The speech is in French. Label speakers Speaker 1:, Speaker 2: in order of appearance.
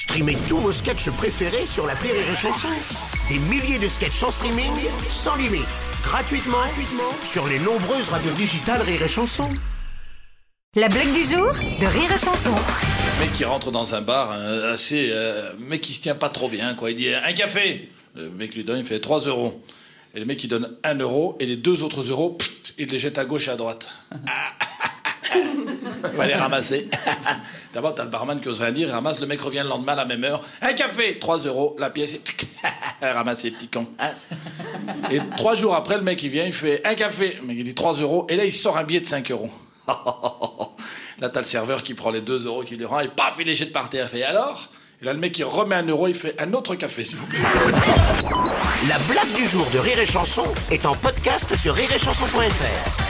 Speaker 1: Streamez tous vos sketchs préférés sur l'appli Rire et Chanson. Des milliers de sketchs en streaming, sans limite, gratuitement sur les nombreuses radios digitales Rire et Chanson.
Speaker 2: La blague du jour de Rire et Chanson.
Speaker 3: Le mec qui rentre dans un bar, mec qui se tient pas trop bien, quoi. Il dit un café. Le mec lui donne, il fait 3 euros. Et le mec il donne 1 euro et les 2 autres euros, il les jette à gauche et à droite. Il va les ramasser. D'abord t'as le barman qui ose rien dire, il ramasse, le mec revient le lendemain à la même heure. Un café, 3 euros, la pièce et elle ramasse les petits cons. Et 3 jours après, le mec il vient, il fait un café, le mec il dit 3 euros et là il sort un billet de 5 euros. Là t'as le serveur qui prend les 2 euros qui lui rend et paf il les jette par terre. Il fait alors? Et là le mec il remet 1 euro, il fait un autre café s'il vous plaît.
Speaker 1: La blague du jour de Rire et Chanson est en podcast sur rireetchanson.fr.